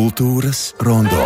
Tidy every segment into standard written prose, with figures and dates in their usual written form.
Kultūras rondo.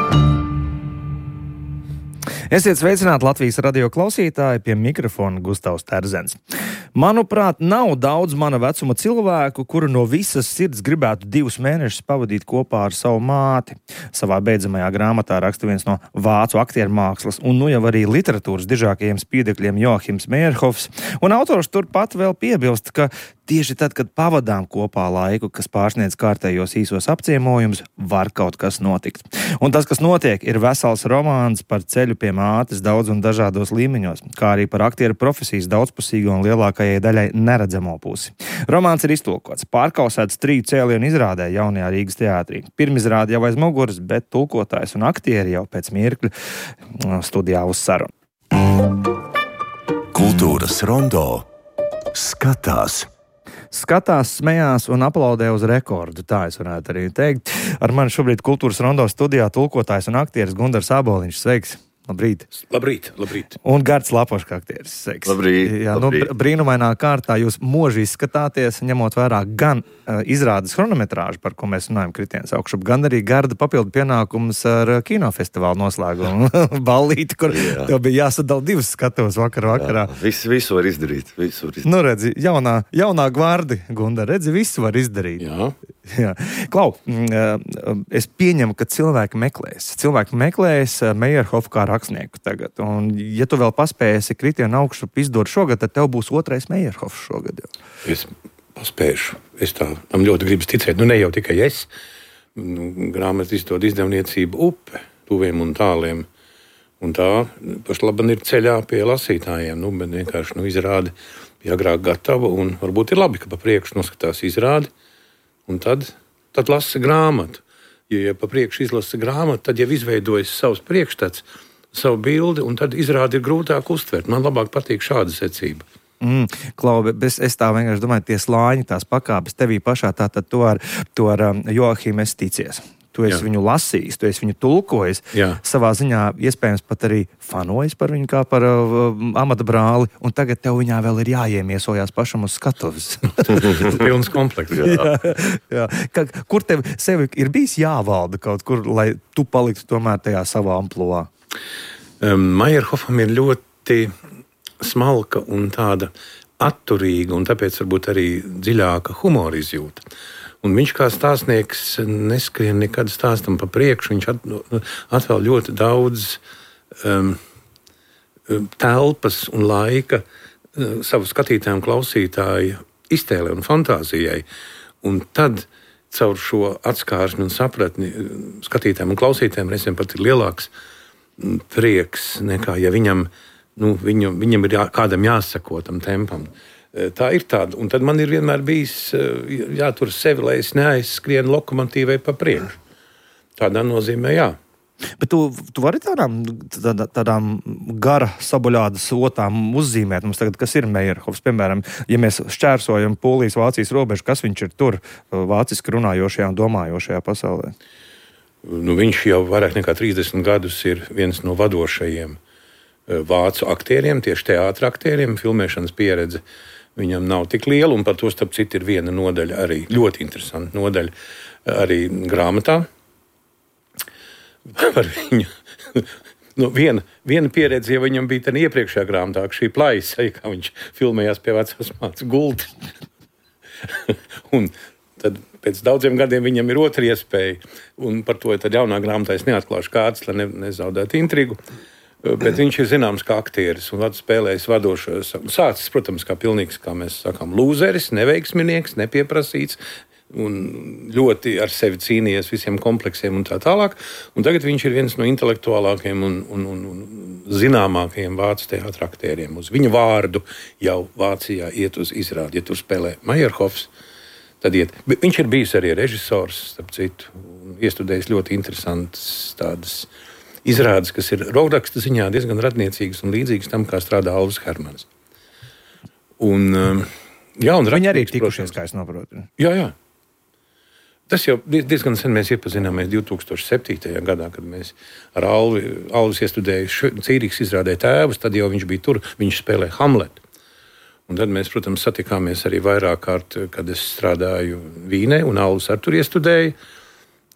Esiet sveicināti Latvijas radio klausītāji, pie mikrofona Gustavs Terzens. Manuprāt, nav daudz mana vecuma cilvēku, kuru no visas sirds gribētu 2 mēnešus pavadīt kopā ar savu māti. Savā beidzamajā grāmatā raksta viens no vācu aktieru mākslas un nu jau arī literatūras dižākajiem spīdekļiem Joachims Meyerhofs, un autors turpat vēl piebilst, ka tieši tad, kad pavadām kopā laiku, kas pārsniedz kārtējos īsos apciemojumus, var kaut kas notikt. Un tas, kas notiek, ir vesels romāns par ceļu pie mātes daudz un dažādos līmeņos, kā arī par aktieru profesijas daudzpusīgo un lielākajai daļai neredzamo pusi. Romāns ir iztulkots, pārkausēts 3 cēlienu izrādē jaunajā Rīgas teātrī. Pirmizrāde jau aiz muguras, bet tulkotājs un aktieri jau pēc mirkļa studijā uz sarunu. Kultūras rondo skatās. Skatās, smējās un aplaudē uz rekordu, tā es varētu arī teikt. Ar mani šobrīd Kultūras rondo studijā tulkotājs un aktieris Gundars Āboliņš. Sveiks! Labrīt! Labrīt! Un Gards Lapoška aktieris. Sveiks! Labrīt! Jā, labrīt. Brīnumainā kārtā jūs mūži izskatāties, ņemot vērā gan izrādes chronometrāžu, par ko mēs runājam Kritiens augšup, gan arī Garda papildu pienākumus ar kinofestivālu noslēgumu ballīti, kur tev bija jāsadala 2 skatuves vakarā. Visu var izdarīt. Nu, redzi, jaunā gvardi, Gunda, redzi, visu var izdarīt. Jā. Klau, es pieņemu, ka cilvēki meklēs Meyerhofu kā rakstnieku tagad. Un, ja tu vēl paspēsi Kritienu augšup izdot šogad, tad tev būs 2. Meyerhofs šogad. Jau. Es paspēšu. Es tam ļoti gribu ticēt. Nu, ne jau tikai es. Grāmatu izdod izdevniecība Upe, tuviem un tāliem. Un tā pašlaban ir ceļā pie lasītājiem. Bet vienkārši izrādi bija agrāk gatava. Un varbūt ir labi, ka pa priekšu noskatās izrādi. Un tad lasa grāmatu. Ja pa priekšu izlasa grāmatu, tad jau izveidojas savs priekšstats, savu bildi, un tad izrādi ir grūtāk uztvert. Man labāk patīk šāda secība. Klau, es tā vienkārši domāju, tie slāņi, tās pakāpes tevī pašā, tātad tu ar Joachimu esi ticies. Tu esi viņu lasījis, tu esi viņu tulkojis. Jā. Savā ziņā iespējams pat arī fanojis par viņu kā par amata brāli, un tagad tev viņā vēl ir jāiemiesojās pašam uz skatuves. Pilns komplekts. Jā. Kur tev sevi ir bijis jāvalda kaut kur, lai tu paliktu tomēr tajā savā ampluā? Meyerhofam ir ļoti smalka un tāda atturīga, un tāpēc varbūt arī dziļāka humora izjūta. Un viņš kā stāstnieks neskrien nekad stāstam pa priekšu. Viņš atvēl ļoti daudz telpas un laika savu skatītāju un klausītāju iztēlē un fantāzijai. Un tad caur šo atskārsmi un sapratni skatītājiem un klausītājiem reizēm pat ir lielāks prieks nekā, ja viņam ir kādam jāsako tam tempam. Tā ir tāda, un tad man ir vienmēr bijis jātur sevi, lai es neaizskrienu lokomotīvai pa priekšu. Tādā nozīmē, jā. Bet tu vari tādām gara sabuļādas otām uzzīmēt mums tagad, kas ir Meyerhofs, piemēram, ja mēs šķērsojam Polijas-Vācijas robežu, kas viņš ir tur vāciski runājošajā un domājošajā pasaulē? Viņš jau vairāk nekā 30 gadus ir viens no vadošajiem vācu aktieriem, tieši teātra aktieriem, filmēšanas pieredze. Viņam nav tik liela, un par to, starp citu, ir viena nodaļa arī, ļoti interesanta nodaļa arī grāmatā par viņu. Viena pieredze, ja viņam bija tad iepriekšējā grāmatā, šī plaisa, kā viņš filmējās pie vecās mātes gulti. Un tad pēc daudziem gadiem viņam ir otra iespēja, un par to tad jaunā grāmatā es neatklāšu kārtas, lai nezaudētu intrigu. Bet viņš ir zināms kā aktieris un spēlējis vadošos. Sācis, protams, kā pilnīgs, kā mēs sakām, lūzeris, neveiksminieks, nepieprasīts un ļoti ar sevi cīnījies visiem kompleksiem un tā tālāk. Un tagad viņš ir viens no intelektuālākajiem un zināmākajiem vācu teātra aktieriem. Uz viņa vārdu jau Vācijā iet uz izrādi. Ja tur spēlē Meyerhofs, tad iet. Bet viņš ir bijis arī režisors, starp citu, un iestudējis ļoti interesantas tādas izrādes, kas ir rokraksta ziņā diezgan radniecīgas un līdzīgas tam, kā strādā Alvis Hermans. Viņi arī ir tikušies, kā es saprotu. Jā. Tas jau diezgan sen mēs iepazināmies 2007. gadā, kad mēs ar Alvis iestudēju Cīriks izrādē Tēvus, tad jau viņš bija tur, viņš spēlēja Hamletu. Un tad mēs, protams, satikāmies arī vairāk kārt, kad es strādāju Vīnē, un Alvis ar tur iestudēja.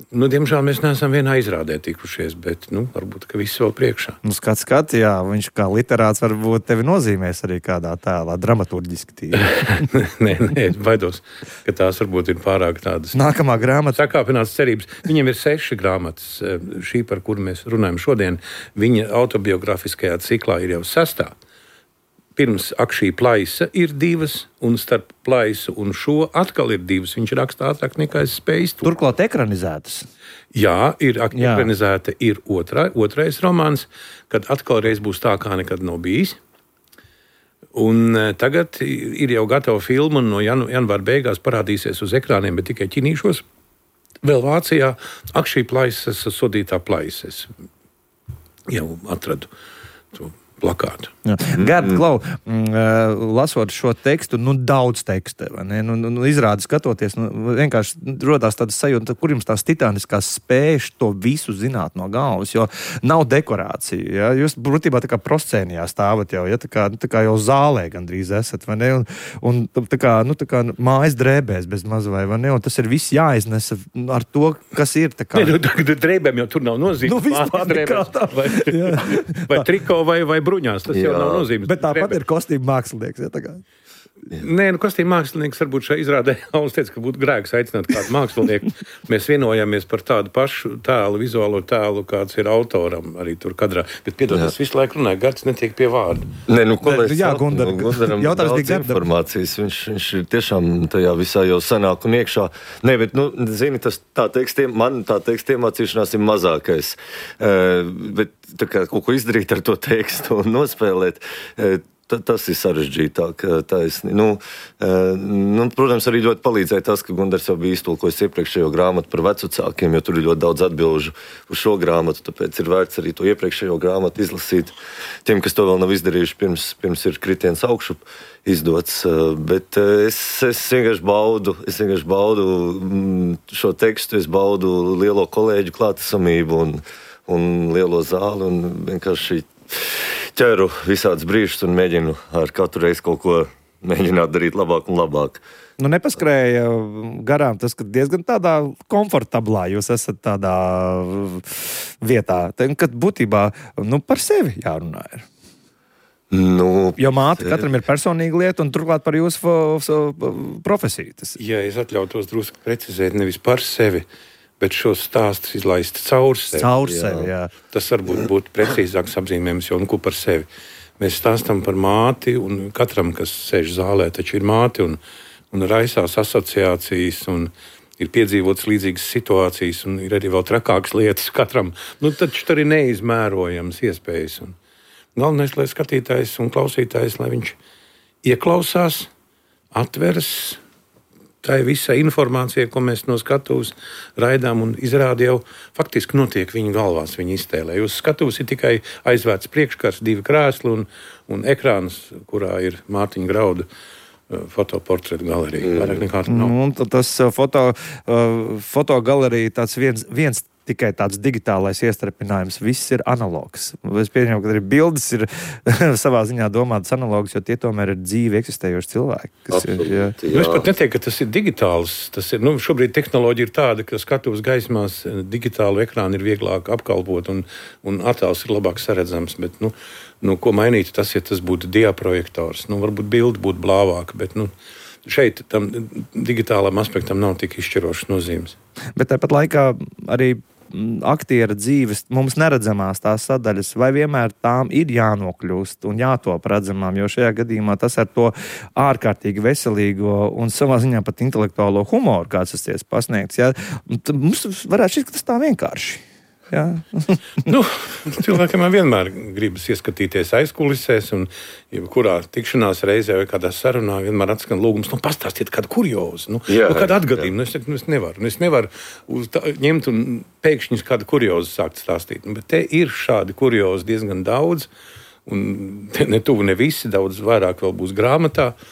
Diemžēl mēs neesam vienā izrādē tikušies, bet varbūt, ka viss vēl priekšā. Skats, jā, viņš kā literāts varbūt tevi nozīmēs arī kādā tēlā, dramaturģiski tīri. Nē, baidos, ka tās varbūt ir pārāk tādas. Nākamā grāmata. Sakāpināts cerības. Viņam ir 6 grāmatas. Šī, par kuru mēs runājam šodien, viņa autobiografiskajā ciklā ir jau 6. Pirms šī plaisa ir 2, un starp plaisu un šo atkal ir 2. Viņš raksta ātrāk nekā es spēju. Turklāt ekranizētas. Jā, ir ekranizēta ir otrais romāns, kad atkal reiz būs tā, kā nekad nav bijis. Un tagad ir jau gatava filma, un no janvāra beigās parādīsies uz ekrāniem, bet tikai ķinīšos. Vēl Vācijā šī plaisa, sodītā plaisa. Es jau atradu to plakātu. Gerda, Klau, lasot šo tekstu, daudz teksta, vai ne? Izrādi skatoties, vienkārši rodās tāda sajūta, kur jums tās titāniskās spējas to visu zināt no galvas, jo nav dekorācija, ja? Jūs būtībā tā kā proscēnijā stāvat jau, ja? Tā kā jau zālē gandrīz esat, vai ne? Un tā kā mājas drēbēs bez maz vai ne? Un tas ir viss jāiznesa ar to, kas ir tā kā. Drēbēm jau tur nav nozīmes. Vispār nekā tā. Vai triko vai bruņās, tas jau nav nozīmes. Bet tāpat ir kostīma mākslinieks, ja tagad. Nē, kostīma mākslinieks varbūt šajā izrādē Aulis teica, ka būtu grēks aicināt kādu mākslinieku. Mēs vienojāmies par tādu pašu tēlu, vizuālo tēlu, kāds ir autoram arī tur kadrā. Bet piedod, es visu laiku runāju, Gards netiek pie vārda. Nē, ko lai jā, Gundaram, jautājums bija Gardam. Informācijas, viņš ir tiešām tajā visā jau sanāk un iekšā. Nē, bet, zini, man tā teksta iemācīšanās ir mazākais. Bet tā kā kaut ko izdarīt ar to tekstu un nospēlēt, tas ir sarežģītāk. Protams, arī ļoti palīdzēja tas, ka Gundars jau bija iztulkojis iepriekšējo grāmatu par vecvecākiem, jo tur ir ļoti daudz atbilžu uz šo grāmatu, tāpēc ir vērts arī to iepriekšējo grāmatu izlasīt. Tiem, kas to vēl nav izdarījuši, pirms ir Kritiens augšup izdots. Bet es vienkārši baudu šo tekstu, es baudu lielo kolēģu klātesamību un lielo zāli un vienkārši ķeru visādus brīžus un mēģinu ar katru reizi kaut ko mēģināt darīt labāk un labāk. Nepaskrēja garām tas, ka diezgan tādā komfortablā jūs esat tādā vietā, kad būtībā par sevi jārunā ir. Jo māte katram ir personīga lieta un turklāt par jūsu profesiju. Ja es atļautos drusku precizēt, nevis par sevi, bet šos stāstus izlaist caur sevi. Jā. Tas varbūt būtu precīzāks apzīmējums, jo ko par sevi. Mēs stāstam par māti, un katram, kas sēž zālē, taču ir māti, un raisās asociācijas, un ir piedzīvotas līdzīgas situācijas, un ir arī vēl trakākas lietas katram. Taču tur ir neizmērojams iespējas. Un galvenais, lai skatītājs un klausītājs, lai viņš ieklausās, atveras, tā ir visa informācija, ko mēs no skatuves raidām un izrādi jau faktiski notiek viņu galvās, viņa iztēlē. Uz skatuves ir tikai aizvērts priekškars, 2 krēsli un ekrāns, kurā ir Mārtiņa Grauda fotoportretu galerija. Vairāk nekā tā nav. Tas fotogalerija tāds viens tikai tāds digitālais iestrepinājums, viss ir analogs. Es pieņemu, ka arī bildes ir savā ziņā domātas analogas, jo tie tomēr ir dzīvi eksistējoši cilvēki. Es pat neteiktu, ka tas ir digitāls. Tas ir, šobrīd tehnoloģija ir tāda, ka skatuves gaismās digitālu ekrānu ir vieglāk apkalpot un attēls ir labāk saredzams. Bet, ko mainīt, tas, ja tas būtu diaprojektors. Varbūt bilde būtu blāvāka, bet, šeit tam digitālam aspektam nav tik izšķirošas nozīmes. Bet tāpat laikā arī aktiera dzīves, mums neredzamās tās sadaļas, vai vienmēr tām ir jānokļūst un jātop redzamām, jo šajā gadījumā tas ar to ārkārtīgi veselīgo un savā ziņā pat intelektuālo humoru, kāds tas pasniegts, ja? Mums varētu šķist, ka tas tā vienkārši. Ja? Cilvēkam vienmēr gribas ieskatīties aizkulisēs, un jebkurā tikšanās reizē vai kādā sarunā vienmēr atskan lūgums, pastāstiet kādu kuriozu, kādu atgadījumu. Es nevaru ņemt un pēkšņi kādu kuriozu sākt stāstīt. Bet te ir šādi kuriozi diezgan daudz, un ne tuvu ne visi, daudz vairāk vēl būs grāmatā.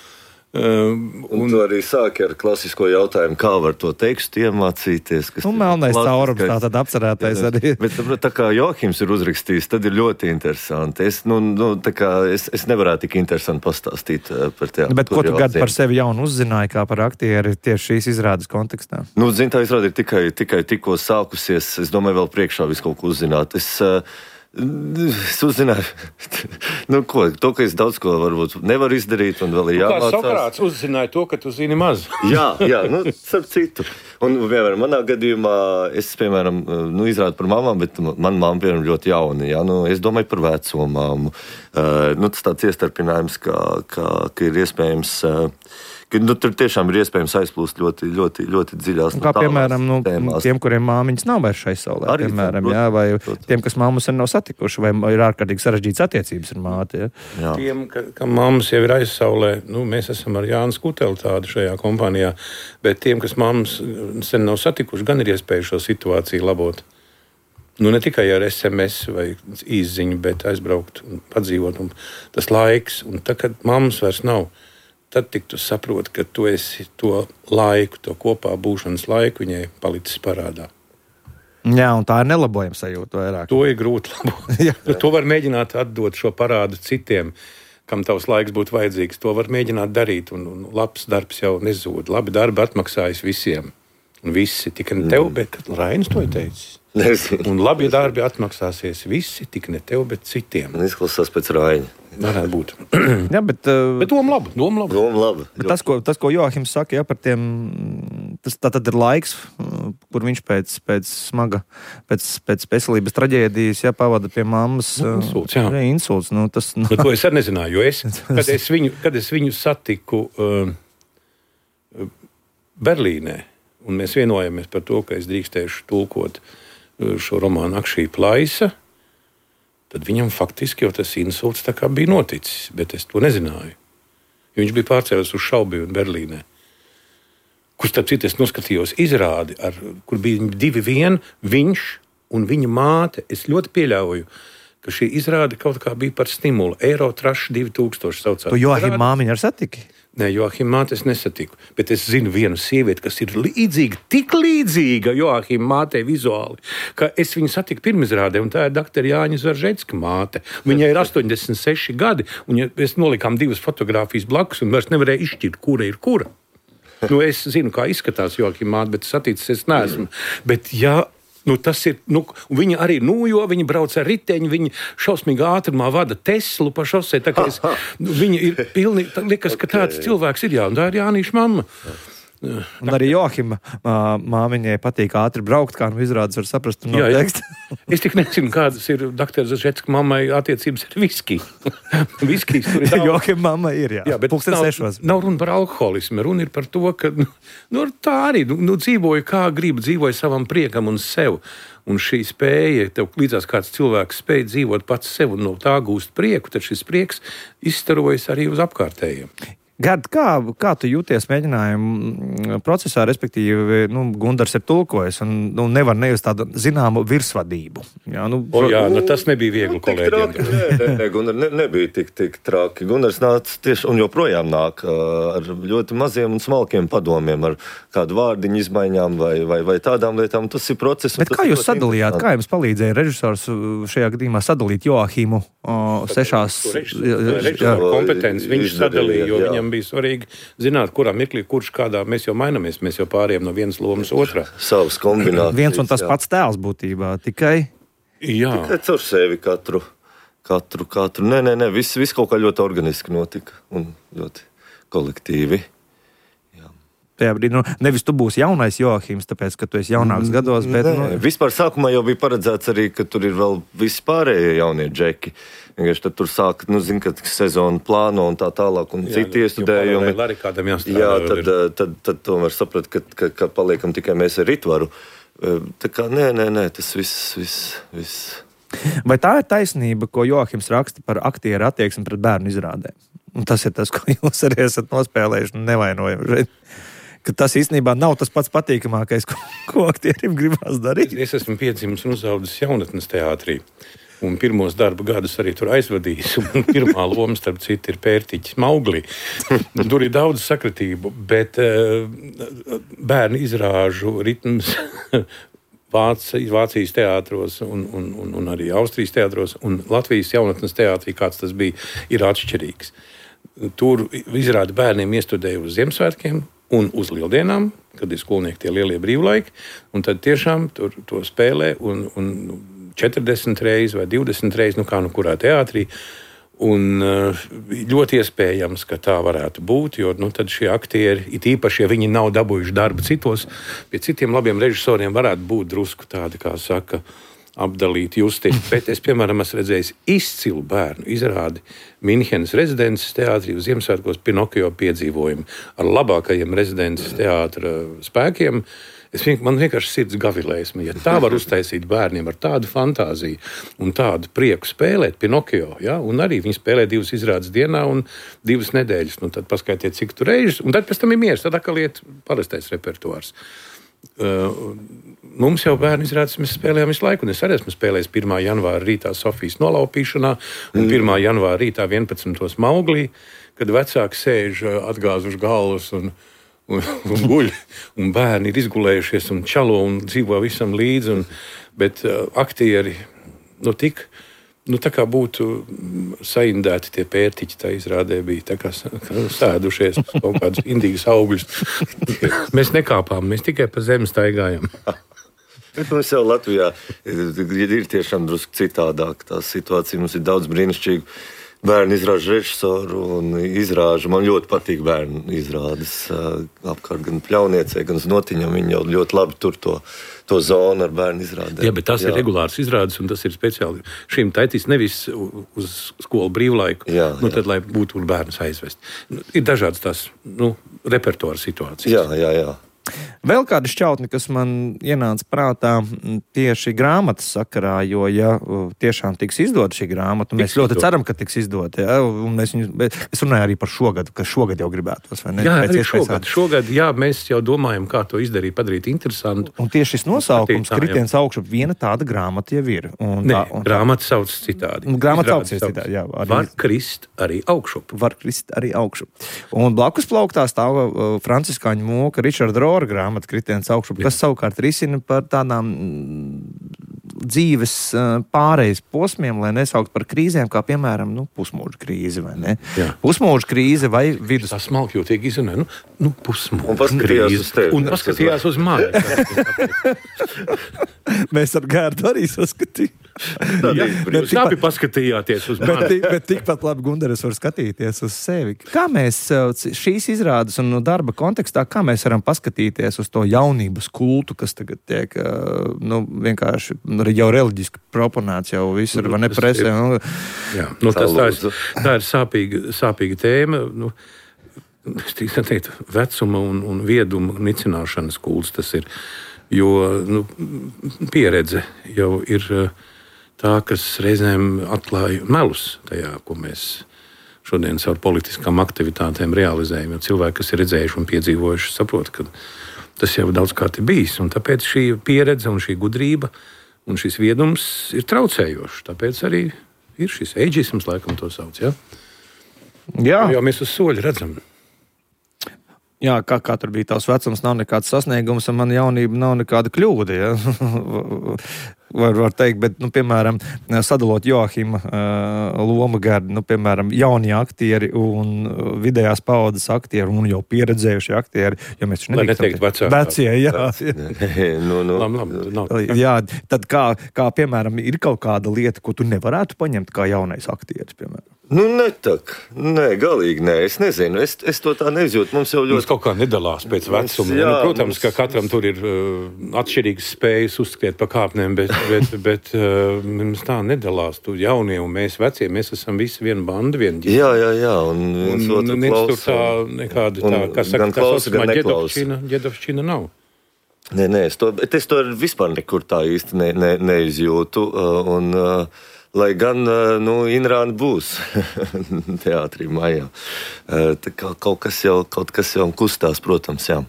Un tu arī sāki ar klasisko jautājumu, kā var to tekstu iemācīties. Melnais caurums, tā tad apcerētais arī. Bet tā kā Joahims ir uzrakstījis, tad ir ļoti interesanti. Es nevarētu tik interesanti pastāstīt par teātru. Bet ko tu gadu par sevi jaunu uzzināji, kā par aktieri tieši šīs izrādes kontekstā? Tā izrāde ir tikai tikko sākusies. Es domāju, vēl priekšā visu kaut ko uzzināt. Es uzzināju, to, ka es daudz ko varbūt nevaru izdarīt un vēl ir jāmācās. Kā Sokrāts uzzināja to, ka tu zini maz. Jā, starp citu. Un, piemēram, manā gadījumā es, izrādu par mamām, bet mana mamma, piemēram, ļoti jauna. Jā, es domāju par veco mammu. Tas tāds iestarpinājums, ka ir iespējams... tur tiešām ir iespējams aizplūst ļoti, ļoti, ļoti dziļās kā, piemēram, tiem, kuriem māmiņas nav vairs šai saulē, piemēram, vai tiem, kas māmu sen nav satikuši, vai ir ārkārtīgi sarežģītas attiecības ar māti. Ja? Tiem, kam māmas jau ir aizsaulē, mēs esam ar Jānu Skuteli tādu šajā kompānijā, bet tiem, kas māmas sen nav satikuši, gan ir iespēja šo situāciju labot. Ne tikai ar SMS vai īsziņu, bet aizbraukt un padzīvot, un tas laiks, un tā, kad māmas vairs nav, tad tik tu saproti, ka tu esi to laiku, to kopā būšanas laiku viņai palicis parādā. Jā, un tā ir nelabojama sajūta vairāk. To ir grūti labot. To var mēģināt atdot šo parādu citiem, kam tavs laiks būtu vajadzīgs. To var mēģināt darīt, un labs darbs jau nezūd. Labi darbi atmaksājas visiem. Un visi tikai ne tev, bet Rainis to ir teicis. Un labi darbi atmaksāsies visi, tik ne tev, bet citiem. Izklausās pēc Raina. Varētu būt. Jā, bet doma laba. Bet tas, ko Joahims saka, par tiem, tas tā tad ir laiks, kur viņš pēc smaga, pēc veselības traģēdijas, pavada pie mammas. Insults. To es arī nezināju, jo kad es viņu satiku Berlīnē, un mēs vienojamies par to, ka es drīkstēšu tulkot šo romānu Akšī plaisa, tad viņam faktiski jau tas insults tā kā bija noticis, bet es to nezināju. Jo viņš bija pārcēlies uz Šaubiju un Berlīnē. Kur starp citu es noskatījos izrādi, kur bija 2-1, viņš un viņa māte. Es ļoti pieļauju, ka šī izrāde kaut kā bija par stimulu. Eurotrash 2000 saucās. Tu Joahim māmiņu ar satiki? Nē, Joahim māte es nesatiku, bet es zinu vienu sievieti, kas ir līdzīga, tik līdzīga Joahim mātei vizuāli, ka es viņu satiku pirmizrādē, un tā ir doktora Jāņa Zvaržecka māte. Viņai ir 86 gadi, un mēs nolikām 2 fotogrāfijas blakus, un vairs nevarēja izšķirt, kura ir kura. Es zinu, kā izskatās Joahim māte, bet saticis es neesmu. Bet tas ir, viņa arī jo viņa brauc ar riteņu, viņa šausmīgi ātrumā vada Teslu pa šosei, tā kā viņa ir pilnīgi, liekas, ka tāds cilvēks ir, un tā ir Jānīša mamma. Un arī Joahima māmiņai patīk ātri braukt, kā izrādes var saprast no teksta. Es tik nezinu, kādas ir doktora Zvaržecka mammai attiecības ar viskiju. Viskijs tur ir daudz. Joahima mamma ir, jā bet nav runa par alkoholismu, runa ir par to, ka tā arī dzīvoja kā grib, dzīvoja savam priekam un sev. Un šī spēja, tev līdzās kāds cilvēks spēja dzīvot pats sev un no tā gūst prieku, tad šis prieks izstarojas arī uz apkārtējiem. Gard, kā tu jūties mēģinājumu procesā, respektīvi, Gundars ir tulkojis un nevar nejust tādu zināmu virsvadību? Tas nebija viegli kolēģiem. Nē, Gundar nebija tik traki. Gundars nāca tieši un joprojām nāk ar ļoti maziem un smalkiem padomiem, ar kādu vārdiņu izmaiņām vai tādām lietām. Tas ir process. Bet kā jūs sadalījāt, kā jums palīdzēja režisors šajā gadījumā sadalīt Joahimu 6? Režisora kompetenci viņš sadalīja, jo viņam bija svarīgi zināt, kurā mirklī, kurš kādā mēs jau mainamies, mēs jau pārējām no vienas lomas otrā. Savas kombinācijas. Viens un tas pats tēls būtībā, tikai... Jā. Tikai caur sevi katru. Nē, viss kaut kā ļoti organiski notika un ļoti kolektīvi. Tajā brīdī, nevis tu būsi jaunais Joahims, tāpēc, ka tu esi jaunāks gados, bet... Vispār sākumā jau bija paredzēts arī, ka tur ir vēl visi pārējie jaunie džeki. Vienkārši tad tur sāk, kad sezonu plāno un tā tālāk, un citi iestudējumi. Tad tomēr saprat, ka paliekam tikai mēs ar Ritvaru. Tā kā nē, tas viss. Vai tā ir taisnība, ko Joahims raksta par aktieru attieksmi pret bērnu izrādēm? Un tas ir tas, ko jūs arī esat nospēlējuši, nevainojami šeit. Ka tas īstenībā nav tas pats patīkamākais, ko aktierim gribās darīt. Es esmu piedzimis un uzaudzis jaunatnes teātrī. un pirmos darba gadus arī tur aizvadījis. Un pirmā loma, starp citu, ir Pērtiķis Mauglī. Tur ir daudz sakritību, bet bērnu izrāžu ritms Vācijas teātros un arī Austrijas teātros un Latvijas jaunatnes teātrī, kāds tas bija, ir atšķirīgs. Tur izrāda bērniem iestudēja uz Ziemassvētkiem un uz Lieldienām, kad ir skolnieki tie lielie brīvlaiki, un tad tiešām tur to spēlē un 40 reizes vai 20 reizes, kā kurā teātrī, un ļoti iespējams, ka tā varētu būt, jo tad šie aktieri, it īpaši, ja viņi nav dabūjuši darbu citos, pie citiem labiem režisoriem varētu būt drusku tādi, kā saka, apdalīti justi. Bet es, piemēram, esmu redzējis izcilu bērnu izrādi Minhenes rezidences teātrī uz Ziemassvētkos Pinokio piedzīvojumu ar labākajiem rezidences teātra spēkiem. Man vienkārši sirds gavilējas. Ja tā var uztaisīt bērniem ar tādu fantāziju un tādu prieku spēlēt Pinokio, ja? Un arī viņi spēlē 2 izrādes dienā un 2 nedēļas, tad paskaitiet, cik tur reizes, un tad pēc tam ir miers, tad atkal iet parastais repertuārs. Mums jau bērnu izrādes mēs spēlējām visu laiku, un es arī esmu spēlējis 1. janvāra rītā Sofijas nolaupīšanā un 1. janvāra rītā 11. Mauglī, kad vecāki sēž atgāzuši galvas un guļ, un bērni ir izgulējušies un čalo un dzīvo visam līdzi, bet aktieri, tā kā būtu saindēti tie pērtiķi, tā izrādē bija tā kā sēdušies kaut kādus indīgas augļus. Mēs nekāpām, mēs tikai pa zemi staigājam. Bet mums jau Latvijā ir tiešām drusku citādāk tā situācija. Mums ir daudz brīnišķīgu bērnu izrāžu režisoru un izrāžu. Man ļoti patīk bērnu izrādes apkārt gan Pļauniecē, gan Znotiņam. Viņi jau ļoti labi tur to zonu ar bērnu izrādēm. Jā, bet tās ir regulāras izrādes, un tas ir speciāli šīm taitīs nevis uz skolu brīvlaiku, tad, lai būtu bērnus aizvest. Ir dažādas tās, repertuāra situācijas. Jā. Vēl kāda šķautne, kas man ienāca prātā tieši grāmatas sakarā, jo, ja tiešām tiks izdota šī grāmata, mēs ļoti ceram, ka tiks izdota, ja, un es runāju arī par šogad, ka šogad jau gribētos, vai ne? Jā, arī šogad, jā, mēs jau domājam, kā to izdarīt, padarīt interesantu. Un tieši šis nosaukums, Kritiens augšup, viena tāda grāmata jau ir. Grāmata sauc citādi. Grāmata sauc citādi, jā. Var krist arī augšup. Un blakus plauktā stāv franciskāņu mūka Richarda Rohra grāmata Kritiens augšup, kas savukārt risina par tādām dzīves pārejas posmiem, lai nesaukt par krīzēm, kā piemēram, pusmūža krīze, vai ne? Jā. Pusmūža krīze vai vidus... Tā smalkjūtīgi izrunē, pusmūža un paskatījās uz tevi. Un paskatījās uz mani. Mēs ar Gārdu arī saskatījām. Jūs labi paskatījāties uz mani. Bet tikpat labi, Gundaras, var skatīties uz sevi. Kā mēs šīs izrādes un darba kontekstā, kā mēs varam paskatīties uz to jaunības kultu, kas tagad tiek, vienkārši jau reliģiski proponēts jau visur, vai ne presē? Jā, tā ir sāpīga tēma. Es teiktu, vecuma un vieduma nicināšanas kults tas ir, jo pieredze jau ir tā, kas reizēm atklāja melus tajā, ko mēs šodien caur politiskām aktivitātēm realizējam. Jo cilvēki, kas ir redzējuši un piedzīvojuši, saprot, ka tas jau daudzkārt ir bijis. Un tāpēc šī pieredze un šī gudrība un šis viedums ir traucējošs. Tāpēc arī ir šis eidžisms, laikam to sauc. Ja? Jā. Jo mēs uz soļa redzam. Jā, kā tur bija tavs vecums, nav nekāds sasniegums, un man jaunība nav nekāda kļūda, ja? var teikt, bet, piemēram, sadalot Joahima lomu gardi, piemēram, jaunie aktieri un vidējās paudzes aktieri un jau pieredzējušie aktieri, jo mēs taču neteikt vecie, jā. Jā, tad kā, piemēram, ir kaut kāda lieta, ko tu nevarētu paņemt kā jaunais aktieris, piemēram? Galīgi nē, es nezinu, es to tā neizjūtu. Mums jau ļoti... Mums kaut kā nedalās pēc vecuma. Protams, ka katram tur ir atšķirīgas spējas uzskriet pa kāpnēm, bet mums tā nedalās. Tu jaunie un mēs vecie, mēs esam visi viena banda, viena ģimene. Jā, un tur tā nekāda tā, kā saka, gan klausa, gan neklausa. Ģedovšķina nav. Nē, es to vispār nekur tā īsti neizjūtu, un... Lai gan, Inrāna būs teātrī maijā. Kaut kas jau kustās, protams, jā.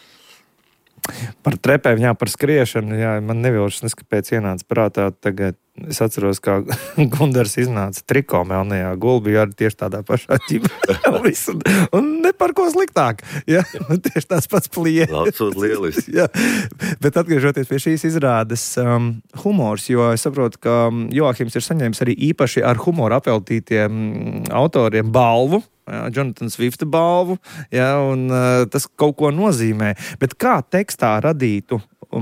Par trepēm, par skriešanu, jā, man nevilšas, kāpēc ienāca prātā tagad Es atceros, kā Gundars iznāca triko melnajā gulbī arī tieši tādā pašā ķipā. un ne par ko sliktāk. Ja? Tieši tās pats plienis. Absolūti lieliski. Ja. Bet atgriežoties pie šīs izrādes humors, jo es saprotu, ka Joahims ir saņēmis arī īpaši ar humoru apveltītiem autoriem balvu. Jā, Jonathan Swifta balvu, jā, un tas kaut ko nozīmē. Bet kā tekstā radītu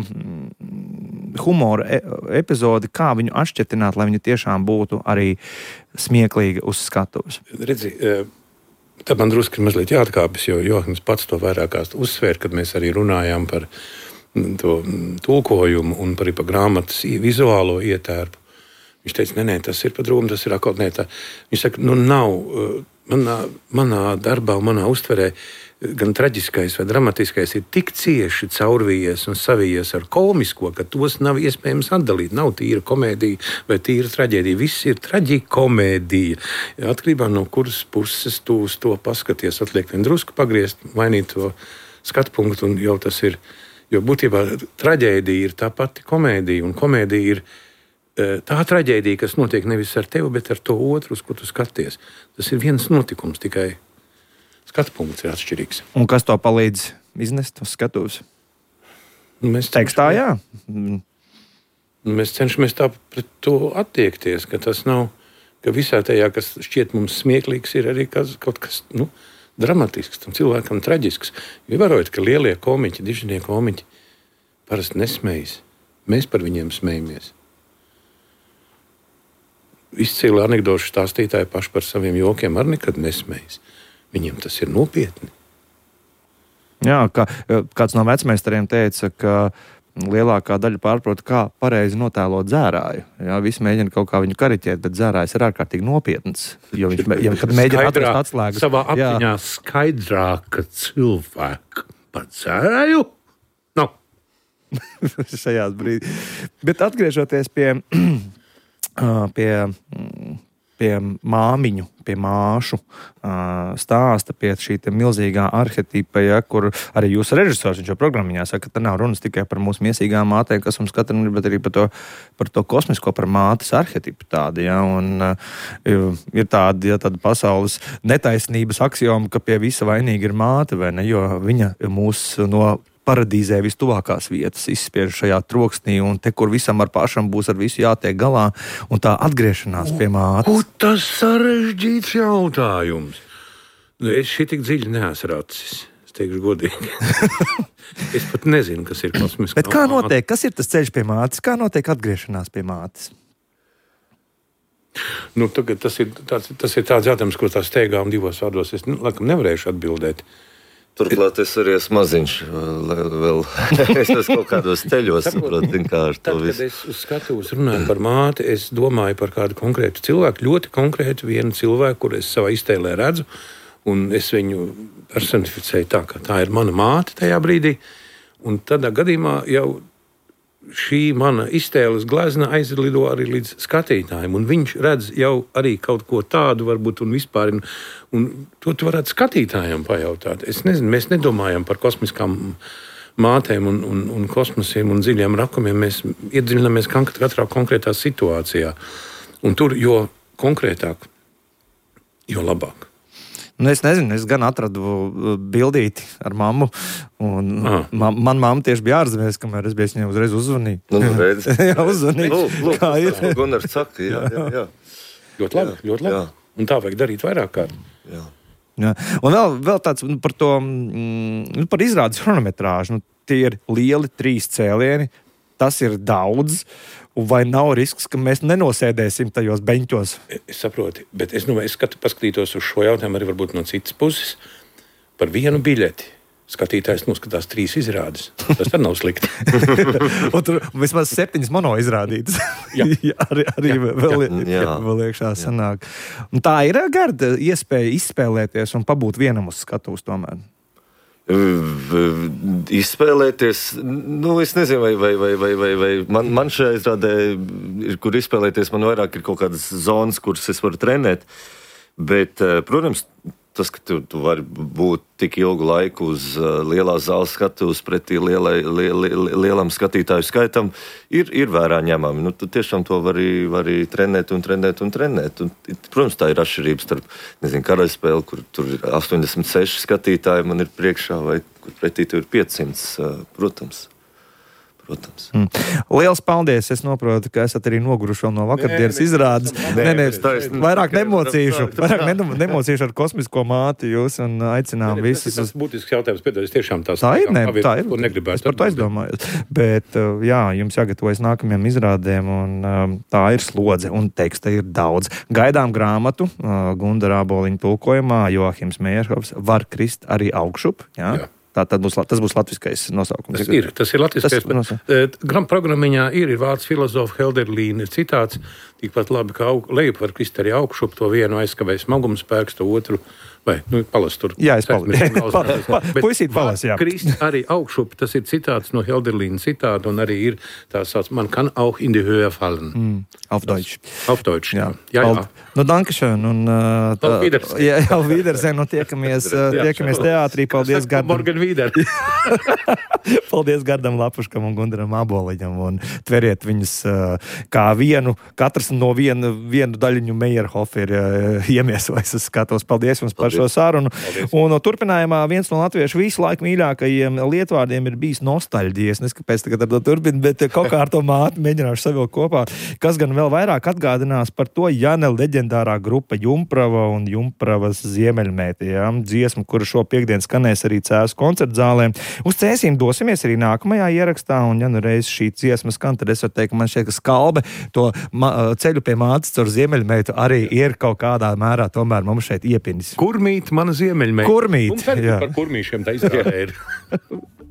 humora epizodi, kā viņu atšķetināt, lai viņa tiešām būtu arī smieklīga uz skatuves? Redzi, tā man drusku ir mazliet jāatkāpjas, jo Johims pats to vairākās uzsvēra, kad mēs arī runājām par to tulkojumu un par grāmatas vizuālo ietērpu. Viņš teica, nē, tas ir pa drūmu, tas ir atkal nē. Tā. Viņš saka, nav... Manā darbā un manā uztverē gan traģiskais vai dramatiskais ir tik cieši caurvījies un savijies ar komisko, ka tos nav iespējams atdalīt. Nav tīra komēdija vai tīra traģēdija. Viss ir traģikomēdija. Atkarībā no kuras puses tu uz to paskaties, atliek vien drusku pagriezt, mainīt to skatu punktu, un jau tas ir. Jo būtībā traģēdija ir tā pati komēdija, un komēdija ir tā traģēdija, kas notiek nevis ar tevi, bet ar to otru, uz ko tu skaties. Tas ir viens notikums, tikai skatu punkts ir atšķirīgs. Un kas to palīdz iznest uz skatuves? Tekstā, jā. Mēs cenšamies tā pret to attiekties, ka tas nav, ka visā tajā, kas šķiet mums smieklīgs, ir arī kaut kas, dramatisks, tam cilvēkam traģisks. Ievērojot, ka lielie komiķi, diženie komiķi parasti nesmējas. Mēs par viņiem smējamies. Izcili anekdošu stāstītāji paši par saviem jokiem arī nekad nesmējas. Viņiem tas ir nopietni. Jā, kāds no vecmeistariem teica, ka lielākā daļa pārprot, kā pareizi notēlot dzērāju. Jā, visi mēģina kaut kā viņu kariķēt, bet dzērājs ir ārkārtīgi nopietns. Jo viņš mēģina atrast atslēgas. Savā apziņā skaidrāka cilvēka par dzērāju? Nav. Šajās brīdīs. Bet atgriežoties pie māmiņu, pie māšu stāsta, pie šī milzīgā arhetipa, ja, kur arī jūsu režisors, viņš jau programmiņā saka, ka tā nav runas tikai par mūsu miesīgām mātēm, kas mums katram ir, bet arī par to kosmisko, par mātes arhetipu tādu, ja, un ir tāda pasaules netaisnības aksioma, ka pie visa vainīga ir māte, vai ne, jo viņa mūs no paradīzē vistuvākās vietas izspiež šajā troksnī, un te, kur visam ar pašam būs ar visu jātiek galā, un tā atgriešanās pie mātes. Tas sarežģīts jautājums. Es šitik dziļi neesmu racis, es teikšu godīgi. Es pat nezinu, kas ir kosmiskā. Bet kā notiek, kas ir tas ceļš pie mātes? Kā notiek atgriešanās pie mātes? Tagad tas ir tāds jautājums, ko tā steigām divos vārdos es laikam nevarēšu atbildēt. Turklāt es arī esmu maziņš, vēl es esmu kaut kādos ceļos, saprotu, kā ar to visu. Kad es uz skatuves runāju par māti, es domāju par kādu konkrētu cilvēku, ļoti konkrētu vienu cilvēku, kur es savā iztēlē redzu, un es viņu personificēju tā, ka tā ir mana māte tajā brīdī, un tādā gadījumā jau šī mana iztēles glezna aizlido arī līdz skatītājiem, un viņš redz jau arī kaut ko tādu varbūt un vispār, un to tu varētu skatītājiem pajautāt. Es nezinu, mēs nedomājam par kosmiskām mātēm un kosmosiem un dziļiem rakumiem, mēs iedziļināmies katrā konkrētā situācijā, un tur jo konkrētāk, jo labāk. Es nezinu, es gan atradu bildīti ar mammu, un man mamma tieši bija ārzemēs, kamēr es biju viņai uzreiz uzvanīju. Redzi. Jā, uzvanīju. Kā ir? Gunārs saka, jā. Ļoti labi. Jā. Un tā vajag darīt vairāk kārt. Jā. Jā. Un vēl tāds par to, par izrādes chronometrāžu. Tie ir lieli 3 cēlieni, tas ir daudz. Vai nav risks, ka mēs nenosēdēsim tajos beņķos? Es saprotu, bet es paskatītos uz šo jautājumu arī varbūt no citas puses. Par vienu biļeti skatītājs noskatās 3 izrādes. Tas tad nav slikti. Un tur vismaz 7 mono izrādītas. Jā. arī vēl iekšā sanāk. Un tā ir garda iespēja izspēlēties un pabūt vienam uz skatuves tomēr. Izspēlēties, es nezinu, vai man šajā izrādē, kur izspēlēties, man vairāk ir kaut kādas zonas, kuras es varu trenēt, bet, protams, tas, ka tu vari būt tik ilgu laiku uz lielās zāles skatuves pretī lielam skatītāju skaitam, ir vērā ņemami. Tu tiešām to vari trenēt. Un, protams, tā ir atšķirības starp, karaļspēli, kur tur ir 86 skatītāji, man ir priekšā, vai kur pretī tur ir 500, protams. Liels paldies! Es saprotu, ka esat arī noguruši vēl no vakardienas izrādes. Vairāk nemocīšu ar kosmisko māti jūs un aicinām visus. Tas būtisks jautājums, pēdējais tiešām tā ir. Ko negribētu. Es par to aizdomājos. Bet, jums jāgatavojas nākamajām izrādēm, un tā ir slodze, un teksta ir daudz. Gaidām grāmatu, Gundara Āboliņa tulkojumā, Joahims Meyerhofs, Var krist arī augšup, jā? Tas būs latviskais nosaukums. Tas ir latviskais. Programmiņā ir vārds filozofa Helderlīna citāts, tikpat labi, ka lejup var krist arī augšup, to vienu aizskavē smagumspēks, to otru, vai, palas tur. Jā, es puisīt palas, jā. Krist arī augšup, tas ir citāts no Helderlīna citāta, un arī ir tā sauc, man kann auch in die Höhe fallen. Auf Deutsch. Auf Deutsch, jā. Dankeschön, un auf Wiedersehen, un tiekamies teātrī, paldies Gardam. Paldies Gardam Lapuškam un Gundaram Āboliņam, un tveriet viņus kā katrs no vienu daļiņu Meyerhof ir iemiesojis uz skatos. Paldies jums par šo sarunu. Un turpinājumā viens no latviešu visu laiku mīļākajiem lietvārdiem ir bijis nostalģija. Es neskapēc tagad ar to turpinu, bet kaut kā ar to māti mēģināšu savilkt kopā. Kas gan vēl vairāk atgādinās par to, ja ne leģendārā grupa Jumprava un Jumpravas Ziemeļmēte, dziesmu, kura šo piekdienu skanēs arī Cēsu koncertzālē. Uz Cēsīm dosimies arī nākamajā ierakstā, un ja nu reiz šī dziesma skan, tad es varu teikt, ka man šķiet, ka Skalbe to ceļu pie mātes caur Ziemeļmeitu arī ir kaut kādā mērā tomēr mums šeit iepinis. Kurmīt, mana Ziemeļmeita. Kurmīt, jā. Par kurmīšiem tā izrādē ir.